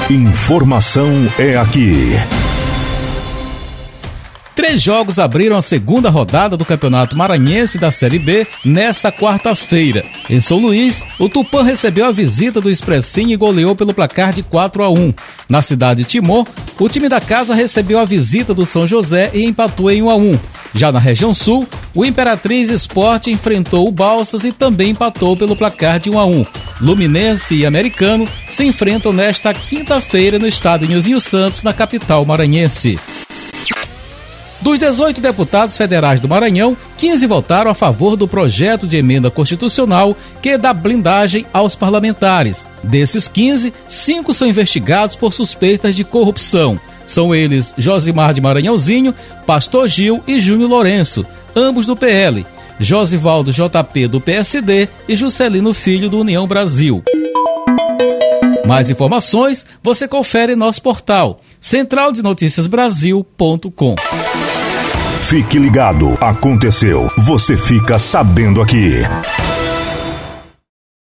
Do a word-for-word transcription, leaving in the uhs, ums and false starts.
Informação é aqui. Três jogos abriram a segunda rodada do Campeonato Maranhense da Série B nesta quarta-feira. Em São Luís, o Tupã recebeu a visita do Expressinho e goleou pelo placar de quatro a um. Na cidade de Timor, o time da casa recebeu a visita do São José e empatou em um a um. Já na região sul, o Imperatriz Esporte enfrentou o Balsas e também empatou pelo placar de um a um. Luminense e Americano se enfrentam nesta quinta-feira no estádio Nilzinho Santos, na capital maranhense. Dos dezoito deputados federais do Maranhão, quinze votaram a favor do projeto de emenda constitucional que dá blindagem aos parlamentares. Desses quinze, cinco são investigados por suspeitas de corrupção. São eles Josimar de Maranhãozinho, Pastor Gil e Júnior Lourenço, ambos do P L, Josivaldo J P do P S D e Juscelino Filho do União Brasil. Mais informações você confere em nosso portal central de noticias brasil ponto com. Fique ligado, aconteceu, você fica sabendo aqui.